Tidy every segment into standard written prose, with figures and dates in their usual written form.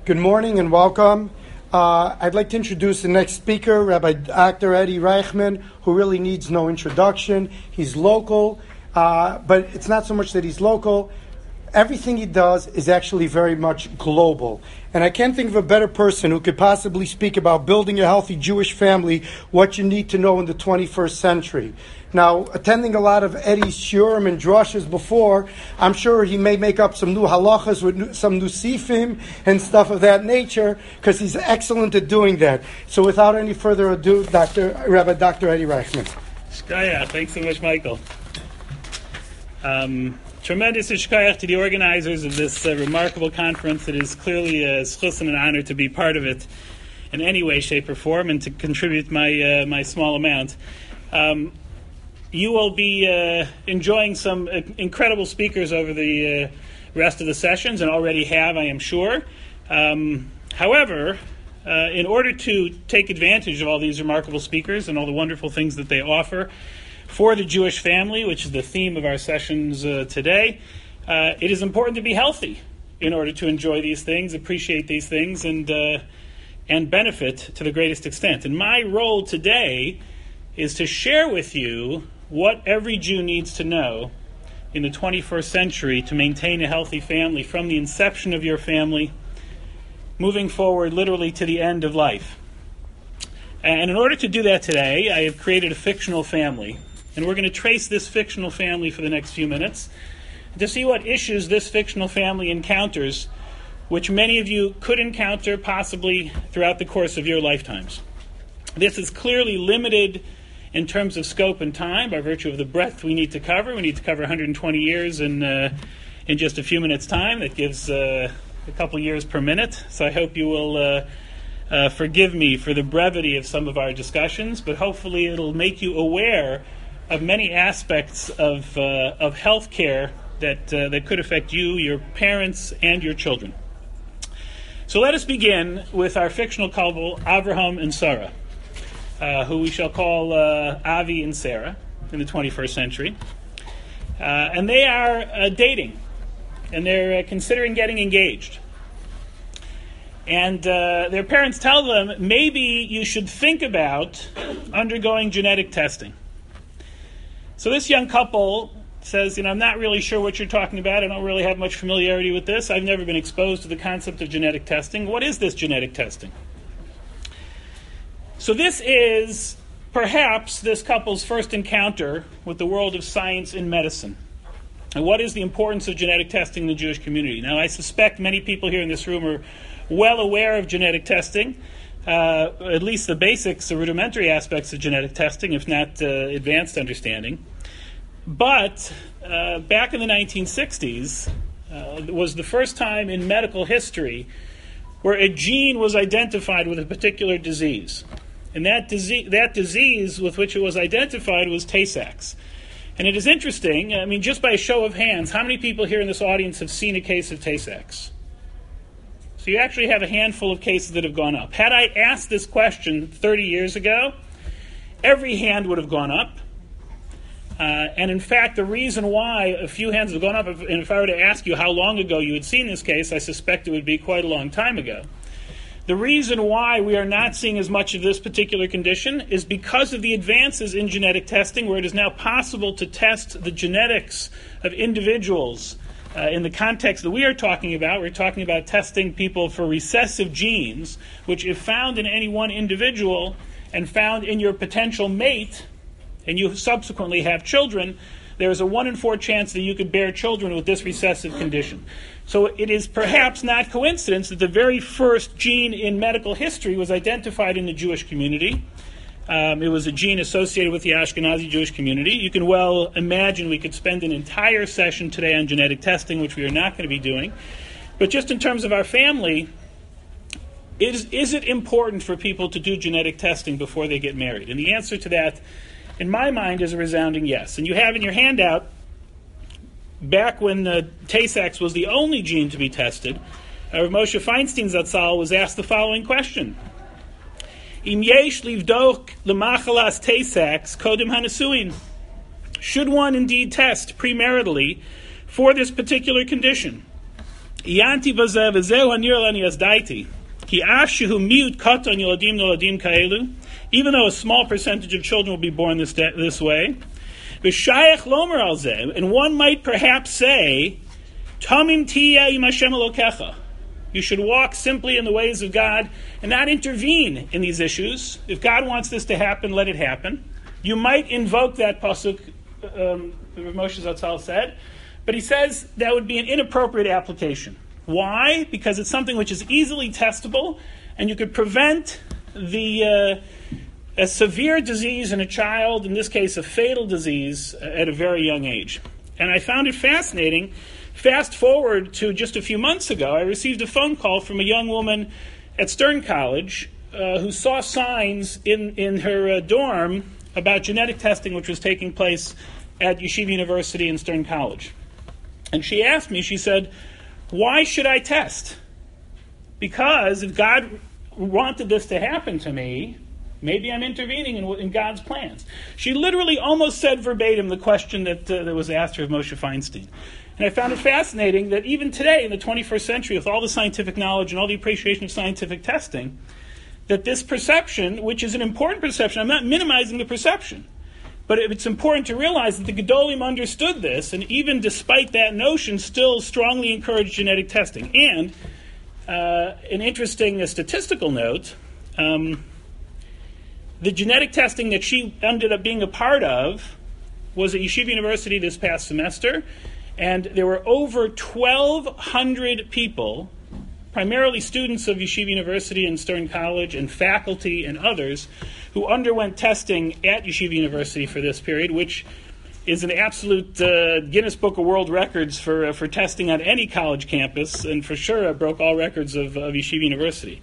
Good morning and welcome. I'd like to introduce the next speaker, Rabbi Dr. Eddie Reichman, who really needs no introduction. He's local, but it's not so much that he's local. Everything he does is actually very much global. And I can't think of a better person who could possibly speak about building a healthy Jewish family, what you need to know in the 21st century. Now, attending a lot of Eddie's shurim and drushes before, I'm sure he may make up some new halachas with some new sifim and stuff of that nature, because he's excellent at doing that. So without any further ado, Rabbi Dr. Eddie Reichman. Shkaya, thanks so much, Michael. Tremendous shkayach to the organizers of this remarkable conference. It is clearly a schus and an honor to be part of it in any way, shape, or form, and to contribute my small amount. You will be enjoying some incredible speakers over the rest of the sessions, and already have, I am sure. However, in order to take advantage of all these remarkable speakers and all the wonderful things that they offer for the Jewish family, which is the theme of our sessions today, it is important to be healthy in order to enjoy these things, appreciate these things, and benefit to the greatest extent. And my role today is to share with you what every Jew needs to know in the 21st century to maintain a healthy family from the inception of your family, moving forward literally to the end of life. And in order to do that today, I have created a fictional family. And we're going to trace this fictional family for the next few minutes to see what issues this fictional family encounters, which many of you could encounter possibly throughout the course of your lifetimes. This is clearly limited in terms of scope and time by virtue of the breadth we need to cover. We need to cover 120 years in just a few minutes' time. That gives a couple years per minute. So I hope you will forgive me for the brevity of some of our discussions, but hopefully it'll make you aware of many aspects of healthcare that could affect you, your parents, and your children. So let us begin with our fictional couple, Avraham and Sarah, who we shall call Avi and Sarah in the 21st century. And they are dating, and they're considering getting engaged. And their parents tell them, maybe you should think about undergoing genetic testing. So this young couple says, I'm not really sure what you're talking about. I don't really have much familiarity with this. I've never been exposed to the concept of genetic testing. What is this genetic testing? So this is perhaps this couple's first encounter with the world of science and medicine. And what is the importance of genetic testing in the Jewish community? Now, I suspect many people here in this room are well aware of genetic testing, at least the basics, the rudimentary aspects of genetic testing, if not advanced understanding. But back in the 1960s was the first time in medical history where a gene was identified with a particular disease. And that disease with which it was identified was Tay-Sachs. And it is interesting, just by a show of hands, how many people here in this audience have seen a case of Tay-Sachs? So you actually have a handful of cases that have gone up. Had I asked this question 30 years ago, every hand would have gone up. And in fact, the reason why a few hands have gone up, and if I were to ask you how long ago you had seen this case, I suspect it would be quite a long time ago. The reason why we are not seeing as much of this particular condition is because of the advances in genetic testing, where it is now possible to test the genetics of individuals. In the context that we are talking about, we're talking about testing people for recessive genes, which if found in any one individual and found in your potential mate, and you subsequently have children, there is a 1 in 4 chance that you could bear children with this recessive condition. So it is perhaps not coincidence that the very first gene in medical history was identified in the Jewish community. It was a gene associated with the Ashkenazi Jewish community. You can well imagine we could spend an entire session today on genetic testing, which we are not going to be doing. But just in terms of our family, is it important for people to do genetic testing before they get married? And the answer to that, in my mind, is a resounding yes. And you have in your handout, back when Tay-Sachs was the only gene to be tested, Moshe Feinstein Zatzal was asked the following question. Im yesh livdok lemachalas Tay-Sachs kodem hanasuin. Should one indeed test premaritally for this particular condition? Yanti v'zeh v'zeu hanir lani asdaiti. Ki ashehu miut katon yoladim noladim kaelu. Even though a small percentage of children will be born this way. V'shayach lomer al zeh. And one might perhaps say, Tamim tiyeh im Hashem Elokecha. You should walk simply in the ways of God and not intervene in these issues. If God wants this to happen, let it happen. You might invoke that pasuk, Moshe Zatzal said, but he says that would be an inappropriate application. Why? Because it's something which is easily testable, and you could prevent a severe disease in a child, in this case a fatal disease, at a very young age. And I found it fascinating. Fast forward to just a few months ago, I received a phone call from a young woman at Stern College who saw signs in her dorm about genetic testing which was taking place at Yeshiva University and Stern College. And she asked me, she said, why should I test? Because if God wanted this to happen to me, maybe I'm intervening in God's plans. She literally almost said verbatim the question that was asked her of Moshe Feinstein. And I found it fascinating that even today, in the 21st century, with all the scientific knowledge and all the appreciation of scientific testing, that this perception, which is an important perception, I'm not minimizing the perception, but it's important to realize that the Gedolim understood this, and even despite that notion, still strongly encouraged genetic testing. And an interesting statistical note, the genetic testing that she ended up being a part of was at Yeshiva University this past semester, and there were over 1,200 people, primarily students of Yeshiva University and Stern College and faculty and others, who underwent testing at Yeshiva University for this period, which is an absolute Guinness Book of World Records for testing on any college campus, and for sure broke all records of Yeshiva University.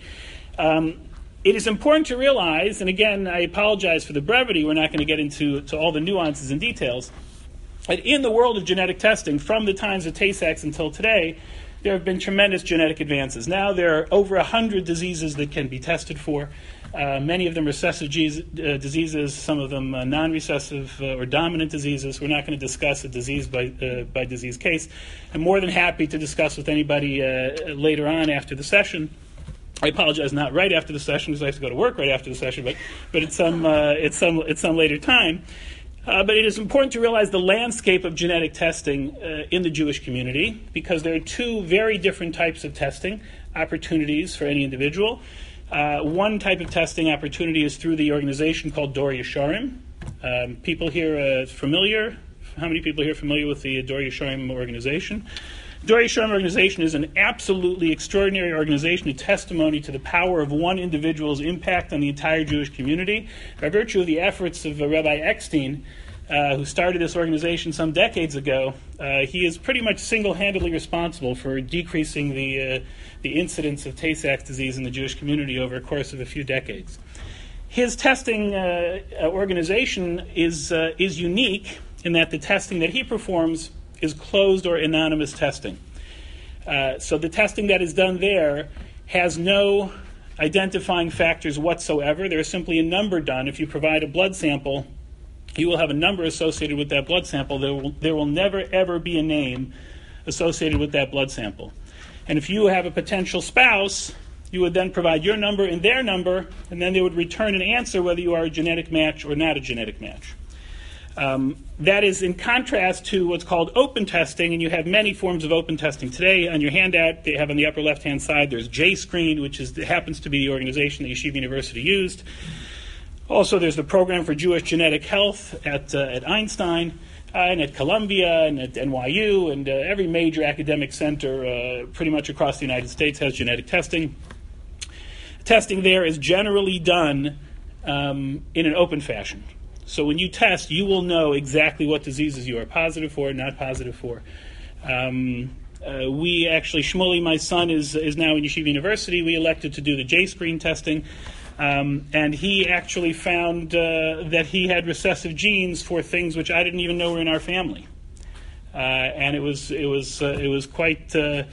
It is important to realize, and again, I apologize for the brevity, we're not going to get into all the nuances and details, but in the world of genetic testing, from the times of Tay-Sachs until today, there have been tremendous genetic advances. Now there are over 100 diseases that can be tested for. Many of them recessive diseases, some of them non-recessive or dominant diseases. We're not going to discuss a disease by disease case. I'm more than happy to discuss with anybody later on after the session. I apologize, not right after the session because I have to go to work right after the session, but it's some later time. But it is important to realize the landscape of genetic testing in the Jewish community, because there are two very different types of testing opportunities for any individual. One type of testing opportunity is through the organization called Dor Yesharim. People here familiar? How many people here are familiar with the Dor Yesharim organization? Dor Yesharim organization is an absolutely extraordinary organization, a testimony to the power of one individual's impact on the entire Jewish community. By virtue of the efforts of Rabbi Eckstein, who started this organization some decades ago, he is pretty much single-handedly responsible for decreasing the incidence of Tay-Sachs disease in the Jewish community over a course of a few decades. His testing organization is unique in that the testing that he performs is closed or anonymous testing. So the testing that is done there has no identifying factors whatsoever. There is simply a number done. If you provide a blood sample, you will have a number associated with that blood sample. There will never, ever be a name associated with that blood sample. And if you have a potential spouse, you would then provide your number and their number, and then they would return an answer whether you are a genetic match or not a genetic match. That is in contrast to what's called open testing, and you have many forms of open testing. Today, on your handout, they have on the upper left-hand side, there's JScreen, which happens to be the organization that Yeshiva University used. Also, there's the Program for Jewish Genetic Health at Einstein, and at Columbia, and at NYU, and every major academic center pretty much across the United States has genetic testing. Testing there is generally done in an open fashion. So when you test, you will know exactly what diseases you are positive for, not positive for. We actually, Shmuley, my son, is now in Yeshiva University. We elected to do the J-screen testing, and he actually found that he had recessive genes for things which I didn't even know were in our family, and it was quite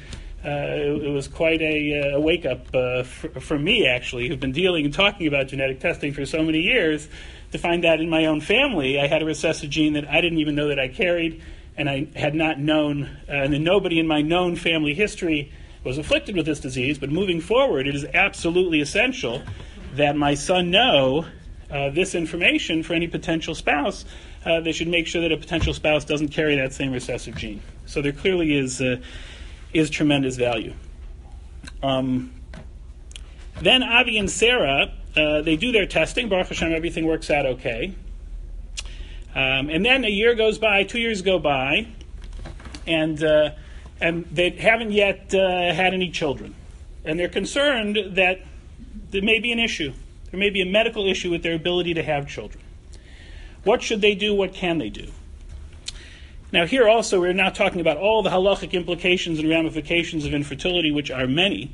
a wake up for me, actually, who've been dealing and talking about genetic testing for so many years, to find that in my own family I had a recessive gene that I didn't even know that I carried, and I had not known, and then nobody in my known family history was afflicted with this disease, but moving forward, it is absolutely essential that my son know this information for any potential spouse. They should make sure that a potential spouse doesn't carry that same recessive gene. So there clearly is tremendous value. Then Avi and Sarah, they do their testing. Baruch Hashem, everything works out okay. And then a year goes by, 2 years go by, and they haven't yet had any children. And they're concerned that there may be an issue. There may be a medical issue with their ability to have children. What should they do? What can they do? Now here also we're now talking about all the halachic implications and ramifications of infertility, which are many.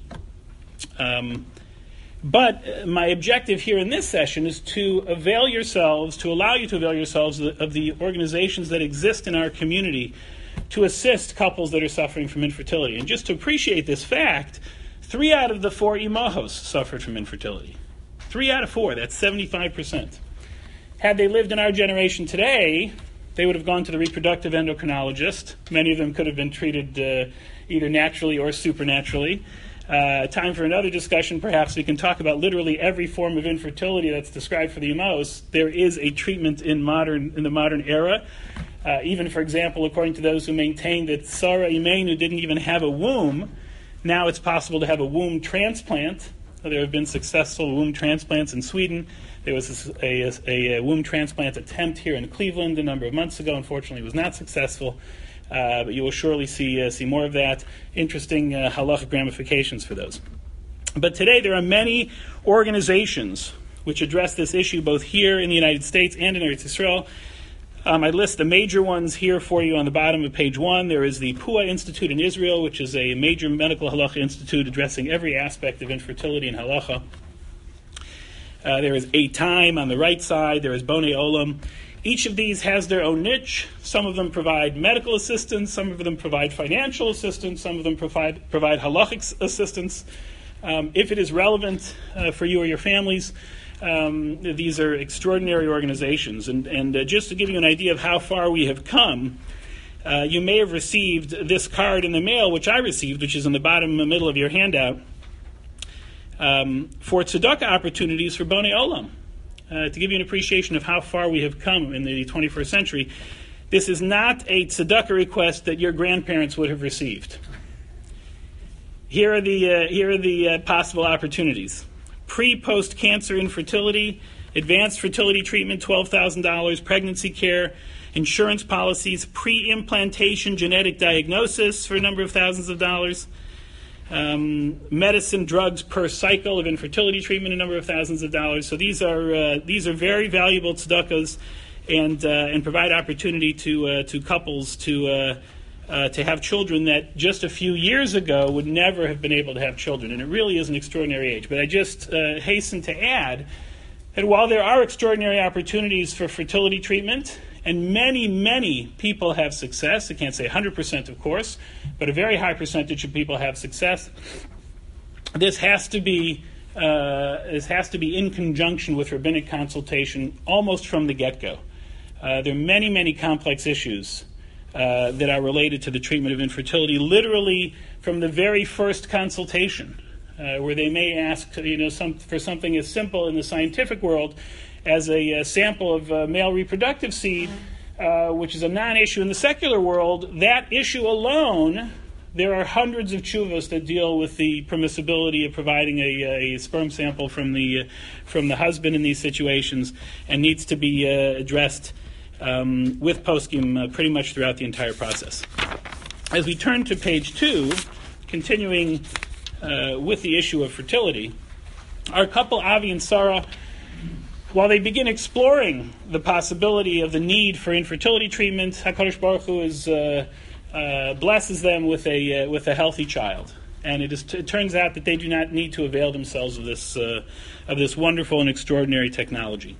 But my objective here in this session is to allow you to avail yourselves of the organizations that exist in our community to assist couples that are suffering from infertility. And just to appreciate this fact, 3 out of the 4 imahos suffered from infertility. 3 out of 4, that's 75%. Had they lived in our generation today, they would have gone to the reproductive endocrinologist. Many of them could have been treated either naturally or supernaturally. Time for another discussion. Perhaps we can talk about literally every form of infertility that's described for the imahos. There is a treatment in the modern era. Even, for example, according to those who maintain that Sarah Imeinu didn't even have a womb, now it's possible to have a womb transplant. There have been successful womb transplants in Sweden. There was a womb transplant attempt here in Cleveland a number of months ago. Unfortunately, it was not successful. But you will surely see more of that. Interesting halachic ramifications for those. But today there are many organizations which address this issue both here in the United States and in Eretz Yisrael. I list the major ones here for you on the bottom of page 1. There is the Pua Institute in Israel, which is a major medical halacha institute addressing every aspect of infertility and halacha. There is Time on the right side. There is Bonei Olam. Each of these has their own niche. Some of them provide medical assistance. Some of them provide financial assistance. Some of them provide halachic assistance. If it is relevant for you or your families, these are extraordinary organizations. And just to give you an idea of how far we have come, you may have received this card in the mail, which I received, which is in the bottom middle of your handout, for tzedakah opportunities for Bonei Olam. To give you an appreciation of how far we have come in the 21st century, this is not a tzedakah request that your grandparents would have received. Here are the possible opportunities: pre-post cancer infertility, advanced fertility treatment, $12,000, pregnancy care, insurance policies, pre-implantation genetic diagnosis for a number of thousands of dollars. Medicine, drugs per cycle of infertility treatment, a number of thousands of dollars. So these are very valuable tzedakahs, and provide opportunity to couples to have children that just a few years ago would never have been able to have children. And it really is an extraordinary age. But I just hasten to add that while there are extraordinary opportunities for fertility treatment, and many, many people have success. I can't say 100%, of course, but a very high percentage of people have success. This has to be in conjunction with rabbinic consultation almost from the get-go. There are many, many complex issues that are related to the treatment of infertility, literally from the very first consultation, where they may ask, for something as simple in the scientific world as a sample of male reproductive seed, which is a non-issue in the secular world. That issue alone, there are hundreds of tshuvos that deal with the permissibility of providing a sperm sample from the husband in these situations, and needs to be addressed with poskim pretty much throughout the entire process. As we turn to page 2, continuing with the issue of fertility, our couple Avi and Sarah, while they begin exploring the possibility of the need for infertility treatment, HaKadosh Baruch Hu blesses them with a healthy child, and it turns out that they do not need to avail themselves of this wonderful and extraordinary technology.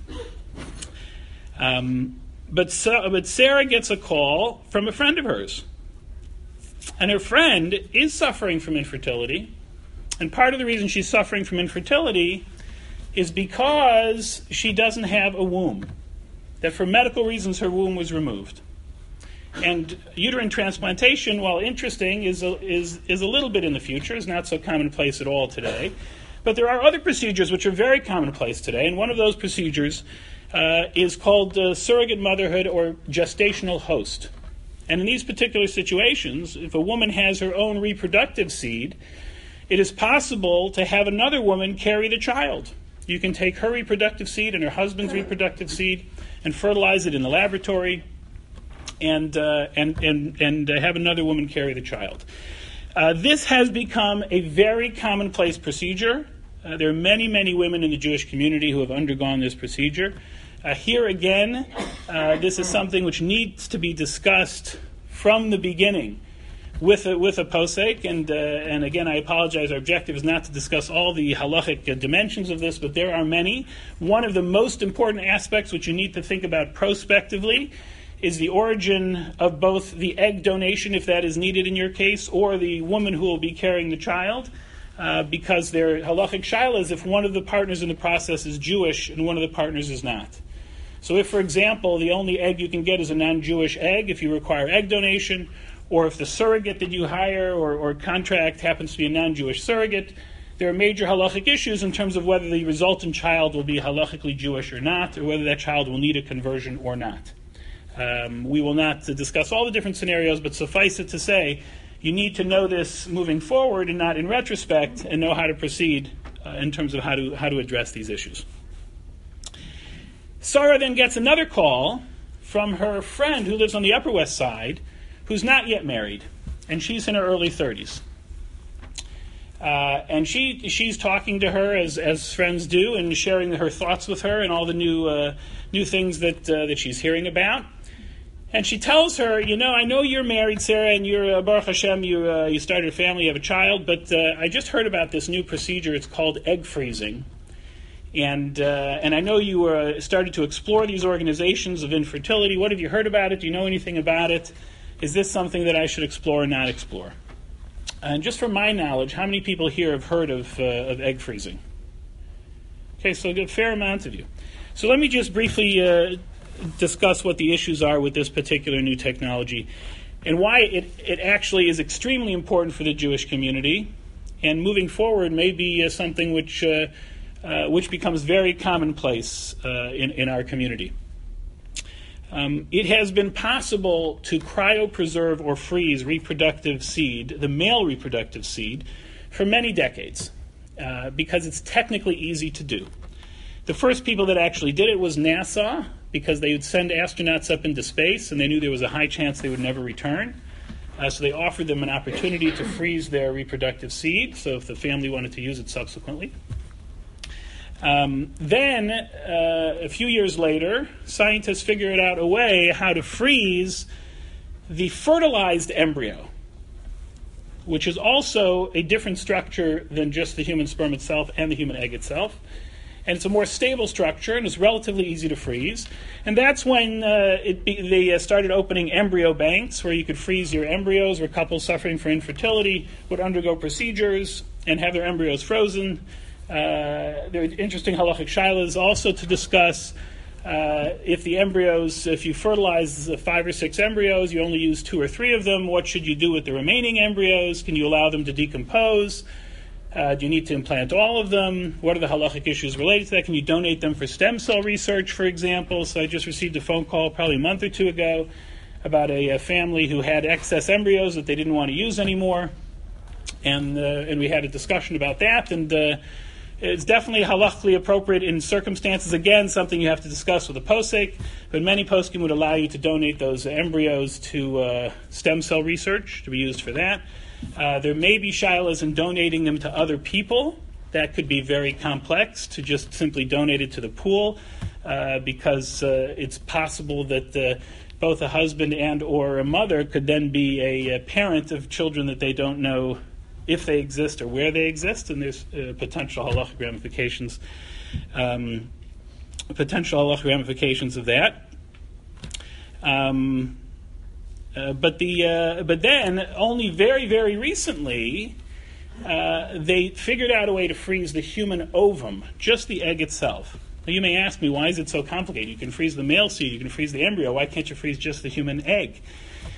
But Sarah gets a call from a friend of hers, and her friend is suffering from infertility, and part of the reason she's suffering from infertility is because she doesn't have a womb, that for medical reasons her womb was removed. And uterine transplantation, while interesting, is a little bit in the future, is not so commonplace at all today. But there are other procedures which are very commonplace today, and one of those procedures is called surrogate motherhood or gestational host. And in these particular situations, if a woman has her own reproductive seed, it is possible to have another woman carry the child. You can take her reproductive seed and her husband's reproductive seed and fertilize it in the laboratory and have another woman carry the child. This has become a very commonplace procedure. There are many, many women in the Jewish community who have undergone this procedure. Here again, this is something which needs to be discussed from the beginning with a posek, and again, I apologize. Our objective is not to discuss all the halachic dimensions of this, but there are many. One of the most important aspects which you need to think about prospectively is the origin of both the egg donation, if that is needed in your case, or the woman who will be carrying the child, because their halachic shaila is if one of the partners in the process is Jewish and one of the partners is not. So if, for example, the only egg you can get is a non-Jewish egg, if you require egg donation, or if the surrogate that you hire or contract happens to be a non-Jewish surrogate, there are major halachic issues in terms of whether the resultant child will be halachically Jewish or not, or whether that child will need a conversion or not. We will not discuss all the different scenarios, but suffice it to say, you need to know this moving forward and not in retrospect, and know how to proceed in terms of how to address these issues. Sarah then gets another call from her friend who lives on the Upper West Side, who's not yet married, and she's in her early 30s. And she's talking to her as friends do, and sharing her thoughts with her and all the new things that she's hearing about. And she tells her, I know you're married, Sarah, and you're Baruch Hashem, you started a family, you have a child, but I just heard about this new procedure. It's called egg freezing. And I know you started to explore these organizations of infertility. What have you heard about it? Do you know anything about it? Is this something that I should explore or not explore? And just from my knowledge, how many people here have heard of egg freezing? Okay, so a fair amount of you. So let me just briefly discuss what the issues are with this particular new technology and why it actually is extremely important for the Jewish community, and moving forward may be something which becomes very commonplace in our community. It has been possible to cryopreserve or freeze reproductive seed, the male reproductive seed, for many decades because it's technically easy to do. The first people that actually did it was NASA, because they would send astronauts up into space and they knew there was a high chance they would never return. So they offered them an opportunity to freeze their reproductive seed, so if the family wanted to use it subsequently. Then, a few years later, scientists figured out a way how to freeze the fertilized embryo, which is also a different structure than just the human sperm itself and the human egg itself. And it's a more stable structure, and it's relatively easy to freeze. And that's when they started opening embryo banks, where you could freeze your embryos, where couples suffering from infertility would undergo procedures and have their embryos frozen. There are interesting halachic shilas also to discuss. If you fertilize 5 or 6 embryos, you only use 2 or 3 of them, what should you do with the remaining embryos? Can you allow them to decompose? Do you need to implant all of them? What are the halachic issues related to that? Can you donate them for stem cell research, for example? So I just received a phone call probably a month or 2 ago about a family who had excess embryos that they didn't want to use anymore. And we had a discussion about that, and it's definitely halachically appropriate in circumstances. Again, something you have to discuss with a posek, but many poskim would allow you to donate those embryos to stem cell research to be used for that. There may be shilas in donating them to other people. That could be very complex, to just simply donate it to the pool, because it's possible that both a husband and or a mother could then be a parent of children that they don't know if they exist or where they exist, and there's potential halachic ramifications of that. But then, only very, very recently, they figured out a way to freeze the human ovum, just the egg itself. Now, you may ask me, why is it so complicated? You can freeze the male seed, you can freeze the embryo. Why can't you freeze just the human egg?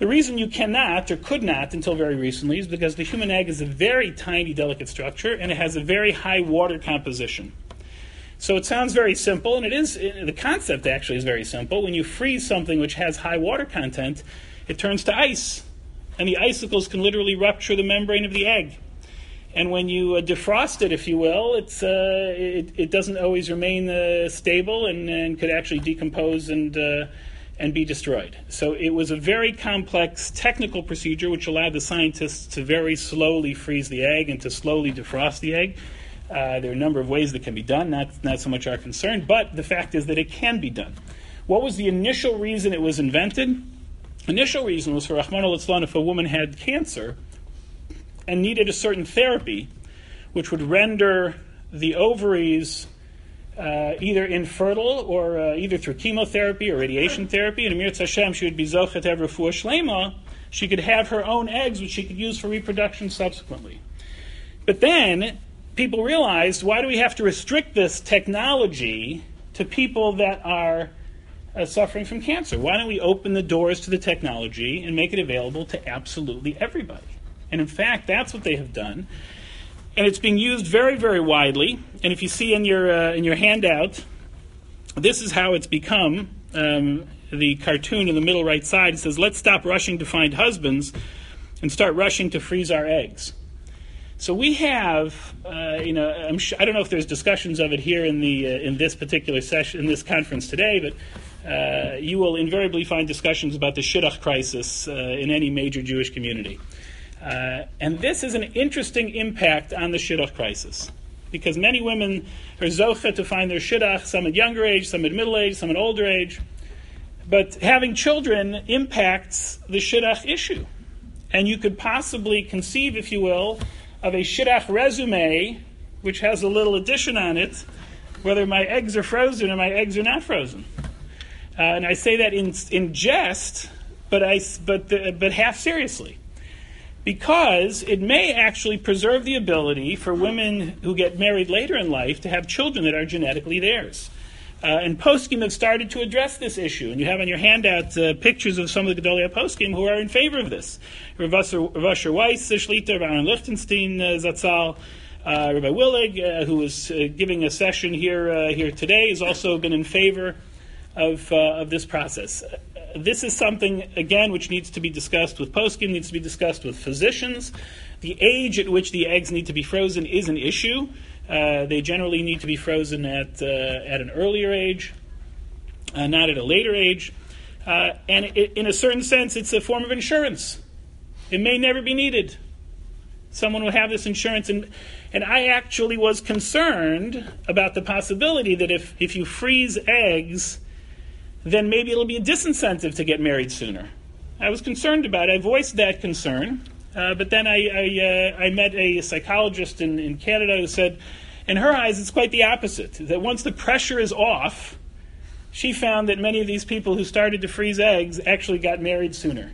The reason you cannot or could not until very recently is because the human egg is a very tiny, delicate structure, and it has a very high water composition. So it sounds very simple, and it is. The concept actually is very simple. When you freeze something which has high water content, it turns to ice, and the icicles can literally rupture the membrane of the egg. And when you defrost it, if you will, it doesn't always remain stable and could actually decompose and be destroyed. So it was a very complex technical procedure which allowed the scientists to very slowly freeze the egg and to slowly defrost the egg. There are a number of ways that can be done, not so much our concern, but the fact is that it can be done. What was the initial reason it was invented? Initial reason was for Rahman al-Islam, if a woman had cancer and needed a certain therapy, which would render the ovaries either infertile or either through chemotherapy or radiation therapy, and Amir Hashem, she would be zochet ever for shlema, she could have her own eggs, which she could use for reproduction subsequently. But then people realized, why do we have to restrict this technology to people that are suffering from cancer? Why don't we open the doors to the technology and make it available to absolutely everybody? And in fact, that's what they have done. And it's being used very, very widely. And if you see in your handout, this is how it's become. The cartoon in the middle right side, it says, "Let's stop rushing to find husbands and start rushing to freeze our eggs." So we have, I don't know if there's discussions of it here in this particular session, in this conference today, but you will invariably find discussions about the shidduch crisis in any major Jewish community. And this is an interesting impact on the shidduch crisis, because many women are zoche to find their shidduch, some at younger age, some at middle age, some at older age. But having children impacts the shidduch issue. And you could possibly conceive, if you will, of a shidduch resume, which has a little addition on it, whether my eggs are frozen or my eggs are not frozen. And I say that in jest, but half seriously, because it may actually preserve the ability for women who get married later in life to have children that are genetically theirs. And poskim have started to address this issue. And you have on your handout pictures of some of the Gedolei poskim who are in favor of this. Rav Asher Weiss, Shlita, Rav Aaron Lichtenstein, Zatzal, Rabbi Willig, who is giving a session here today, has also been in favor of this process. This is something, again, which needs to be discussed with poskim, needs to be discussed with physicians. The age at which the eggs need to be frozen is an issue. They generally need to be frozen at an earlier age, not at a later age. And in a certain sense, it's a form of insurance. It may never be needed. Someone will have this insurance. And I actually was concerned about the possibility that if you freeze eggs, then maybe it'll be a disincentive to get married sooner. I was concerned about it. I voiced that concern. But then I met a psychologist in Canada who said, in her eyes, it's quite the opposite. That once the pressure is off, she found that many of these people who started to freeze eggs actually got married sooner.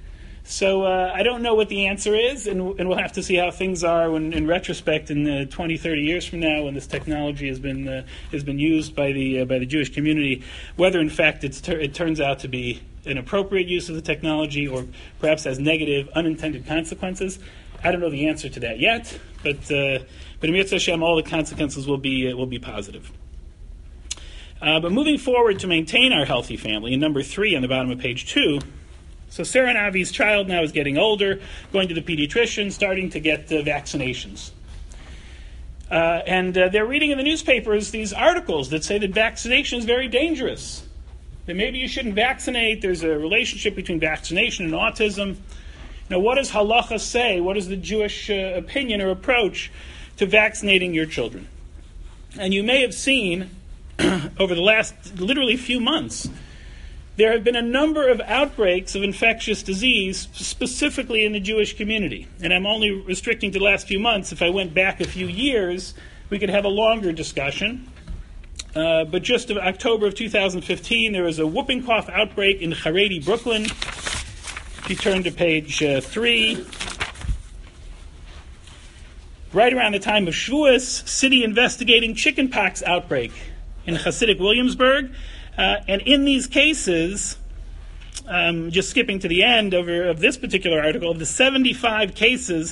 So I don't know what the answer is, and we'll have to see how things are when, in retrospect, in 20, 30 years from now, when this technology has been used by the Jewish community, whether in fact it turns out to be an appropriate use of the technology, or perhaps has negative, unintended consequences. I don't know the answer to that yet, but in Mitzvah Hashem, all the consequences will be positive. But moving forward to maintain our healthy family, in number 3 on the bottom of page 2, so Sarah and Avi's child now is getting older, going to the pediatrician, starting to get vaccinations. And they're reading in the newspapers these articles that say that vaccination is very dangerous. That maybe you shouldn't vaccinate. There's a relationship between vaccination and autism. Now, what does halacha say? What is the Jewish opinion or approach to vaccinating your children? And you may have seen over the last literally few months, there have been a number of outbreaks of infectious disease, specifically in the Jewish community. And I'm only restricting to the last few months. If I went back a few years, we could have a longer discussion. But just in October of 2015, there was a whooping cough outbreak in Haredi, Brooklyn. If you turn to page 3, right around the time of Shavuos, city investigating chickenpox outbreak in Hasidic Williamsburg. And in these cases, just skipping to the end of this particular article, of the 75 cases,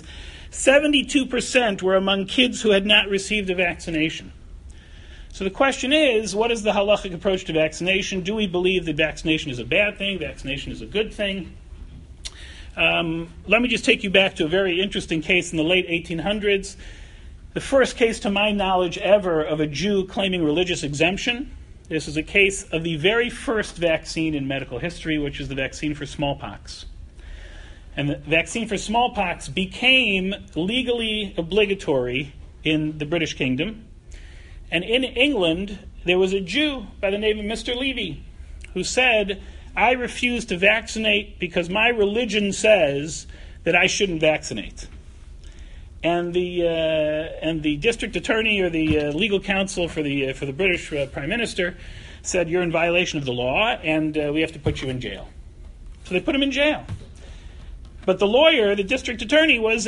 72% were among kids who had not received a vaccination. So the question is, what is the halachic approach to vaccination? Do we believe that vaccination is a bad thing? Vaccination is a good thing? Let me just take you back to a very interesting case in the late 1800s. The first case, to my knowledge, ever of a Jew claiming religious exemption. This is a case of the very first vaccine in medical history, which is the vaccine for smallpox. And the vaccine for smallpox became legally obligatory in the British Kingdom. And in England, there was a Jew by the name of Mr. Levy who said, I refuse to vaccinate because my religion says that I shouldn't vaccinate. And the district attorney or the legal counsel for the British Prime Minister said, you're in violation of the law and we have to put you in jail. So they put him in jail. But the lawyer, the district attorney, was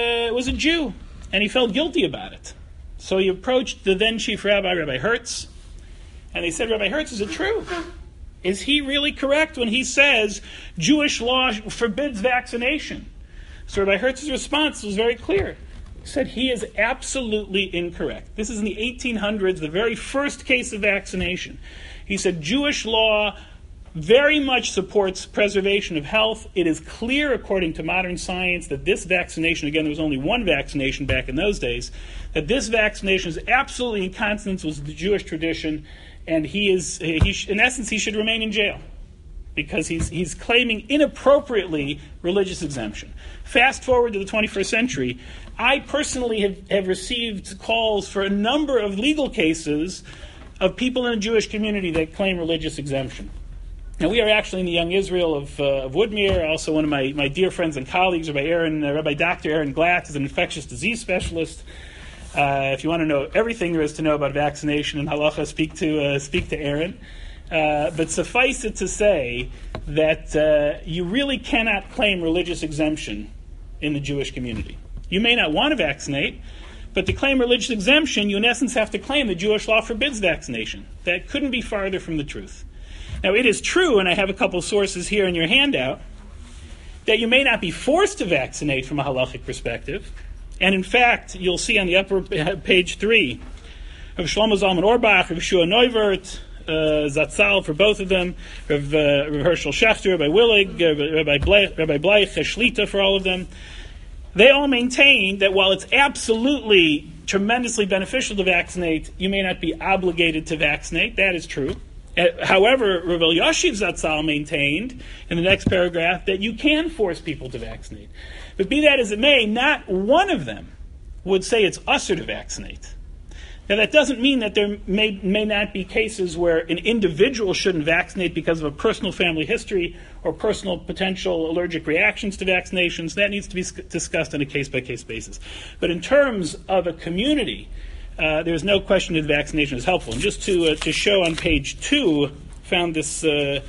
a Jew, and he felt guilty about it. So he approached the then chief rabbi, Rabbi Hertz, and he said, Rabbi Hertz, is it true? Is he really correct when he says Jewish law forbids vaccination? So Rabbi Hertz's response was very clear. He said he is absolutely incorrect. This is in the 1800s, the very first case of vaccination. He said Jewish law very much supports preservation of health. It is clear, according to modern science, that this vaccination, again, there was only one vaccination back in those days, that this vaccination is absolutely in consonance with the Jewish tradition, and in essence, he should remain in jail because he's claiming inappropriately religious exemption. Fast forward to the 21st century, I personally have received calls for a number of legal cases of people in the Jewish community that claim religious exemption. Now, we are actually in the Young Israel of Woodmere. Also, one of my dear friends and colleagues, Rabbi Dr. Aaron Glatt, is an infectious disease specialist. If you want to know everything there is to know about vaccination and halacha, speak to Aaron. But suffice it to say that you really cannot claim religious exemption in the Jewish community. You may not want to vaccinate, but to claim religious exemption, you in essence have to claim the Jewish law forbids vaccination. That couldn't be farther from the truth. Now, it is true, and I have a couple sources here in your handout, that you may not be forced to vaccinate from a halachic perspective. And in fact, you'll see on the upper page 3 of Shlomo Zalman Auerbach, Rav Shua Neuvert, Zatzal for both of them, Rav Herschel Schachter, Rabbi Willig, Rabbi Bleich, Shlita for all of them. They all maintain that while it's absolutely tremendously beneficial to vaccinate, you may not be obligated to vaccinate. That is true. However, Rav Elyashiv Zatzal maintained in the next paragraph that you can force people to vaccinate. But be that as it may, not one of them would say it's usher to vaccinate. Now, that doesn't mean that there may not be cases where an individual shouldn't vaccinate because of a personal family history or personal potential allergic reactions to vaccinations. That needs to be discussed on a case-by-case basis. But in terms of a community, there's no question that vaccination is helpful. And just to show on page 2, found this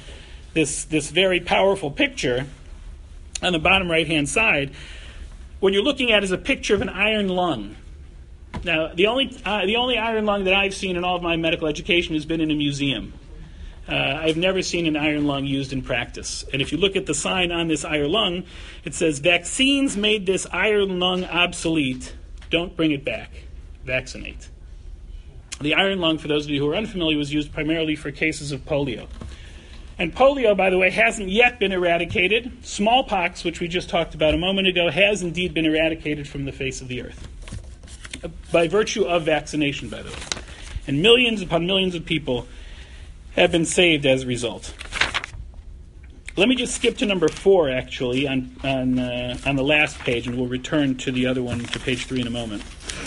very powerful picture on the bottom right-hand side. What you're looking at is a picture of an iron lung. Now, the only iron lung that I've seen in all of my medical education has been in a museum. I've never seen an iron lung used in practice. And if you look at the sign on this iron lung, it says, "Vaccines made this iron lung obsolete. Don't bring it back. Vaccinate." The iron lung, for those of you who are unfamiliar, was used primarily for cases of polio. And polio, by the way, hasn't yet been eradicated. Smallpox, which we just talked about a moment ago, has indeed been eradicated from the face of the earth by virtue of vaccination, by the way. And millions upon millions of people have been saved as a result. Let me just skip to number 4, actually, on the last page, and we'll return to the other one, to page 3 in a moment.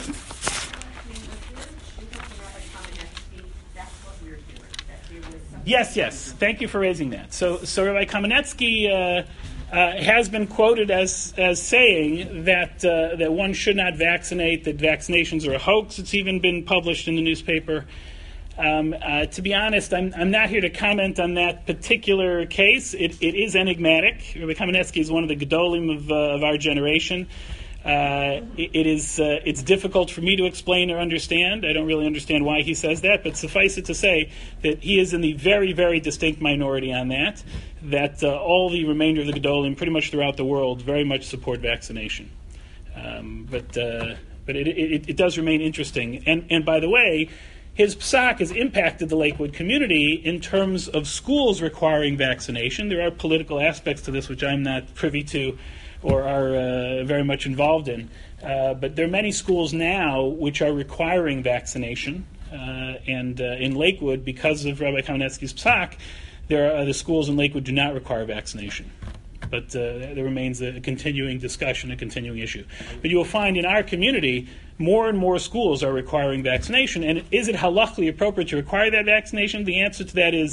Yes. Thank you for raising that. So Rabbi Kamenetsky has been quoted as saying that one should not vaccinate, that vaccinations are a hoax. It's even been published in the newspaper. To be honest, I'm not here to comment on that particular case. It is enigmatic. Rabbi Kamenetsky is one of the Gedolim of our generation. It's difficult for me to explain or understand. I don't really understand why he says that, but suffice it to say that he is in the very, very distinct minority on that, all the remainder of the Gedolim, pretty much throughout the world, very much support vaccination. But it does remain interesting. And by the way, his psak has impacted the Lakewood community in terms of schools requiring vaccination. There are political aspects to this which I'm not privy to or are very much involved in. But there are many schools now which are requiring vaccination. And in Lakewood, because of Rabbi Kamenetsky's psak, the schools in Lakewood do not require vaccination. But there remains a continuing discussion, a continuing issue. But you will find in our community, more and more schools are requiring vaccination. And is it halachically appropriate to require that vaccination? The answer to that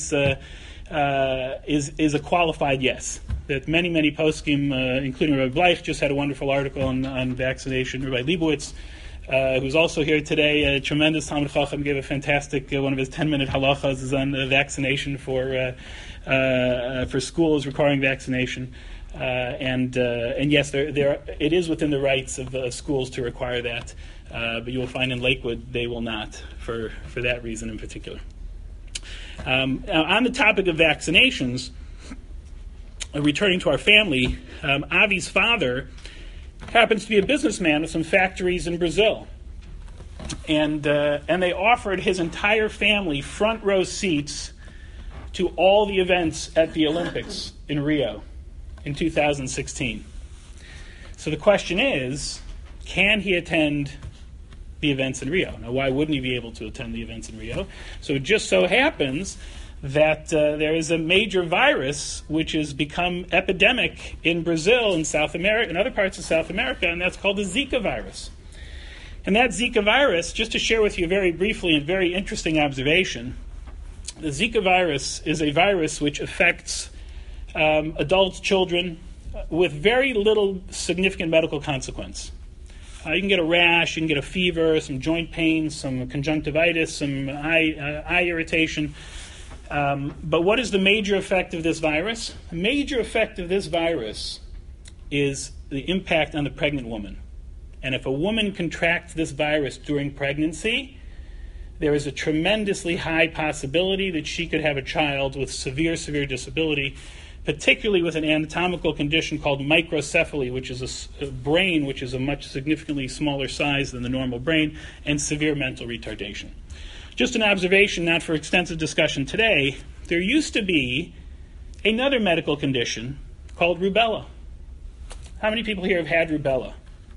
is a qualified yes. That many poskim, including Rabbi Bleich, just had a wonderful article on vaccination. Rabbi Leibowitz, who's also here today, a tremendous Talmid Chacham, gave a fantastic, one of his 10-minute halachas is on vaccination for schools requiring vaccination. And yes, it is within the rights of schools to require that. But you will find in Lakewood they will not for that reason in particular. Now, on the topic of vaccinations, returning to our family, Avi's father happens to be a businessman with some factories in Brazil. And they offered his entire family front row seats to all the events at the Olympics in Rio in 2016. So the question is, can he attend the events in Rio? Now, why wouldn't he be able to attend the events in Rio? So it just so happens that there is a major virus which has become epidemic in Brazil and South America and other parts of South America, and that's called the Zika virus. And that Zika virus, just to share with you very briefly a very interesting observation, the Zika virus is a virus which affects adults, children, with very little significant medical consequence. You can get a rash, you can get a fever, some joint pain, some conjunctivitis, some eye irritation. But what is the major effect of this virus? The major effect of this virus is the impact on the pregnant woman. And if a woman contracts this virus during pregnancy, there is a tremendously high possibility that she could have a child with severe disability, particularly with an anatomical condition called microcephaly, which is a brain which is a much significantly smaller size than the normal brain, and severe mental retardation. Just an observation, not for extensive discussion today, there used to be another medical condition called rubella. How many people here have had rubella?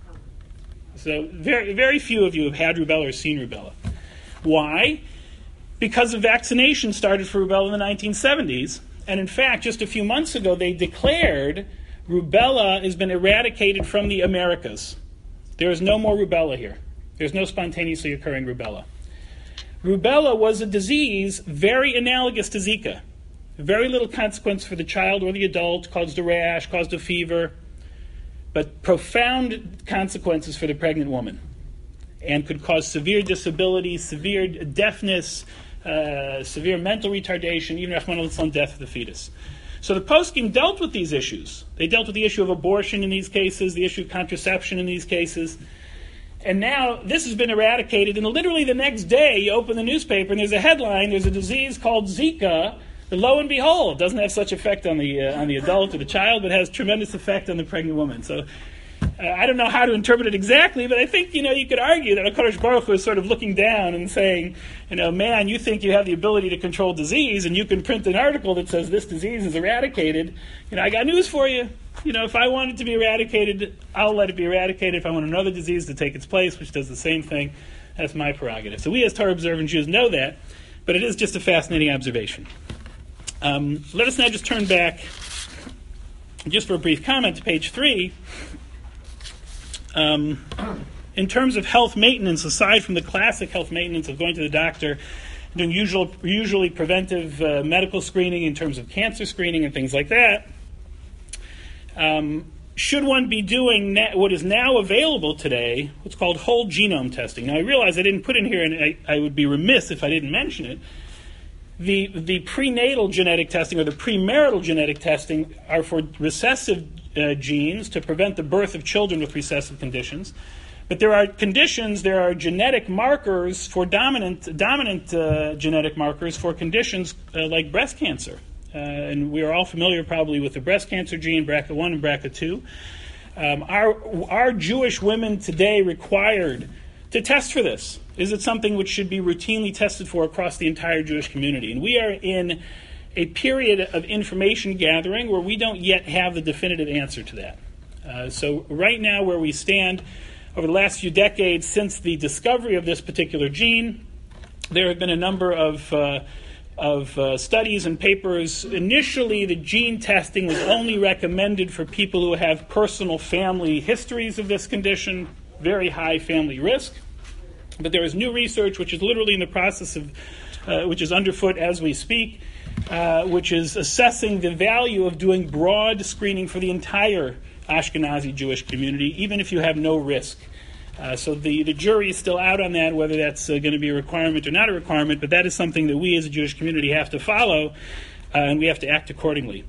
So very, very few of you have had rubella or seen rubella. Why? Because a vaccination started for rubella in the 1970s. And in fact, just a few months ago, they declared rubella has been eradicated from the Americas. There is no more rubella here. There's no spontaneously occurring rubella. Rubella was a disease very analogous to Zika. Very little consequence for the child or the adult, caused a rash, caused a fever, but profound consequences for the pregnant woman, and could cause severe disability, severe deafness, severe mental retardation, even Rahman al death of the fetus. So the poskim dealt with these issues. They dealt with the issue of abortion in these cases, the issue of contraception in these cases. And now this has been eradicated, and literally the next day you open the newspaper and there's a headline, there's a disease called Zika, and lo and behold, it doesn't have such effect on the adult or the child, but has tremendous effect on the pregnant woman. So I don't know how to interpret it exactly, but I think, you could argue that HaKadosh Baruch Hu is sort of looking down and saying, man, you think you have the ability to control disease, and you can print an article that says this disease is eradicated. I got news for you. If I want it to be eradicated, I'll let it be eradicated. If I want another disease to take its place, which does the same thing, that's my prerogative. So we as Torah-observant Jews know that, but it is just a fascinating observation. Let us now just turn back, just for a brief comment, to page 3. In terms of health maintenance, aside from the classic health maintenance of going to the doctor, doing usually preventive medical screening in terms of cancer screening and things like that, should one be doing what is now available today, what's called whole genome testing? Now, I realize I didn't put in here, and I would be remiss if I didn't mention it. The prenatal genetic testing or the premarital genetic testing are for recessive genes to prevent the birth of children with recessive conditions. But there are conditions, there are genetic markers for dominant genetic markers for conditions like breast cancer. And we are all familiar probably with the breast cancer gene, BRCA1 and BRCA2. Are Jewish women today required to test for this? Is it something which should be routinely tested for across the entire Jewish community? And we are in a period of information gathering where we don't yet have the definitive answer to that. So right now where we stand, over the last few decades since the discovery of this particular gene, there have been a number of studies and papers. Initially, the gene testing was only recommended for people who have personal family histories of this condition, very high family risk. But there is new research which is literally in the process of, which is underfoot as we speak, which is assessing the value of doing broad screening for the entire Ashkenazi Jewish community, even if you have no risk. So the jury is still out on that, whether that's going to be a requirement or not a requirement, but that is something that we as a Jewish community have to follow, and we have to act accordingly.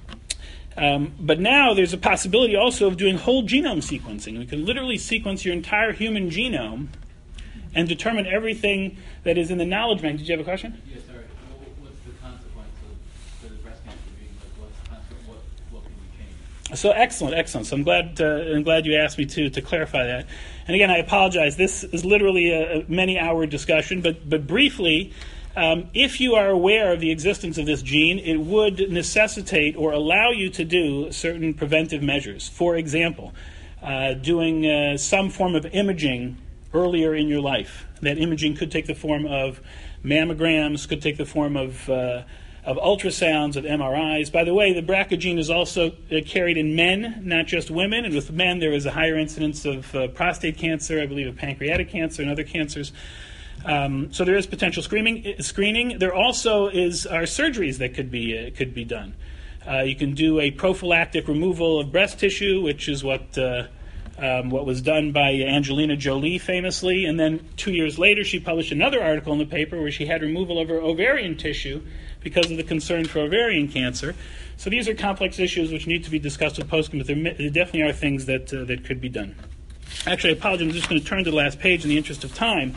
But now there's a possibility also of doing whole genome sequencing. We can literally sequence your entire human genome and determine everything that is in the knowledge bank. Did you have a question? Yes, sorry. What's the consequence of the breast cancer being? What's the consequence? What can we change? So excellent. So I'm glad you asked me to clarify that. And again, I apologize. This is literally a many-hour discussion, but briefly, if you are aware of the existence of this gene, it would necessitate or allow you to do certain preventive measures. For example, doing some form of imaging earlier in your life. That imaging could take the form of mammograms, could take the form of ultrasounds, of MRIs. By the way, the BRCA gene is also carried in men, not just women. And with men, there is a higher incidence of prostate cancer, I believe of pancreatic cancer and other cancers. So there is potential screening. There also are surgeries that could be done. You can do a prophylactic removal of breast tissue, which is what was done by Angelina Jolie famously. And then 2 years later, she published another article in the paper where she had removal of her ovarian tissue because of the concern for ovarian cancer. So these are complex issues which need to be discussed with Poskim, but there definitely are things that could be done. Actually, I apologize. I'm just going to turn to the last page in the interest of time.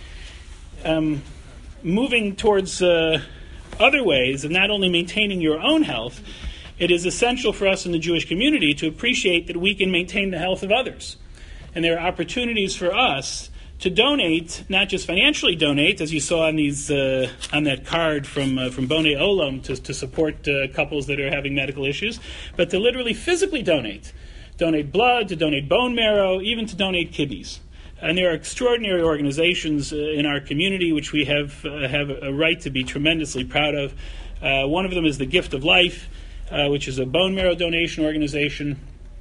Moving towards other ways of not only maintaining your own health, it is essential for us in the Jewish community to appreciate that we can maintain the health of others. And there are opportunities for us to donate, not just financially donate, as you saw on these on that card from Bonei Olam to support couples that are having medical issues, but to literally physically donate blood, to donate bone marrow, even to donate kidneys. And there are extraordinary organizations in our community which we have a right to be tremendously proud of. One of them is the Gift of Life, which is a bone marrow donation organization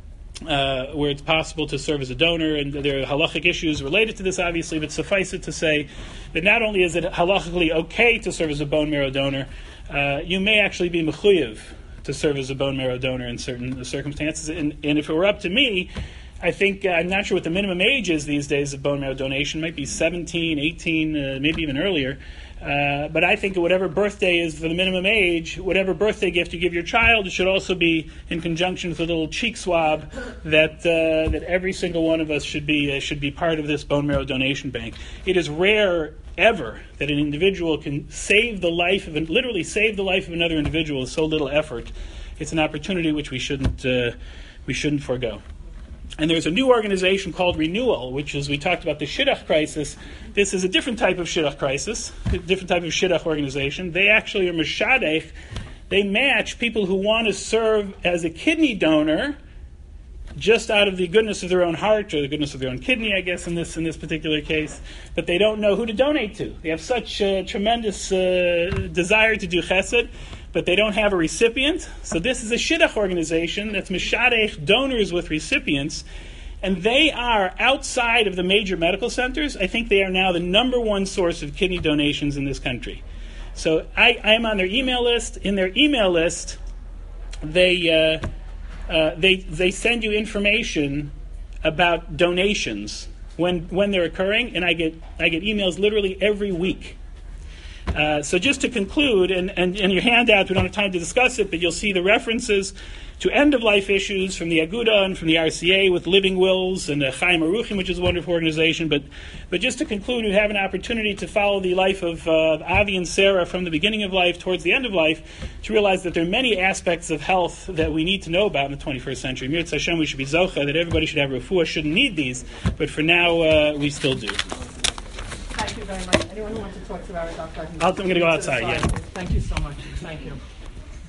where it's possible to serve as a donor, and there are halachic issues related to this, obviously, but suffice it to say that not only is it halachically okay to serve as a bone marrow donor, you may actually be mechuyev to serve as a bone marrow donor in certain circumstances. And if it were up to me, I think, I'm not sure what the minimum age is these days of bone marrow donation. It might be 17, 18, maybe even earlier. But I think whatever birthday is for the minimum age, whatever birthday gift you give your child, it should also be in conjunction with a little cheek swab that every single one of us should be part of this bone marrow donation bank. It is rare ever that an individual can literally save the life of another individual with so little effort. It's an opportunity which we shouldn't forego. And there's a new organization called Renewal, which is, we talked about the Shidduch crisis. This is a different type of Shidduch crisis, a different type of Shidduch organization. They actually are Meshadech. They match people who want to serve as a kidney donor just out of the goodness of their own heart, or the goodness of their own kidney, I guess, in this particular case. But they don't know who to donate to. They have such tremendous desire to do chesed, but they don't have a recipient. So this is a Shidduch organization that's Meshadech donors with recipients, and they are outside of the major medical centers. I think they are now the number one source of kidney donations in this country. So I am on their email list. In their email list, they send you information about donations when they're occurring, and I get emails literally every week. So just to conclude, and in your handout, we don't have time to discuss it, but you'll see the references to end-of-life issues from the Aguda and from the RCA with Living Wills and Chaim Aruchim, which is a wonderful organization. But just to conclude, we have an opportunity to follow the life of Avi and Sarah from the beginning of life towards the end of life to realize that there are many aspects of health that we need to know about in the 21st century. Mirz Hashem, we should be zocha, that everybody should have refuah, shouldn't need these, but for now, we still do. Thank you very much. Anyone who wants to talk to our doctor? I'm going to go outside, yeah. Thank you so much. Thank you.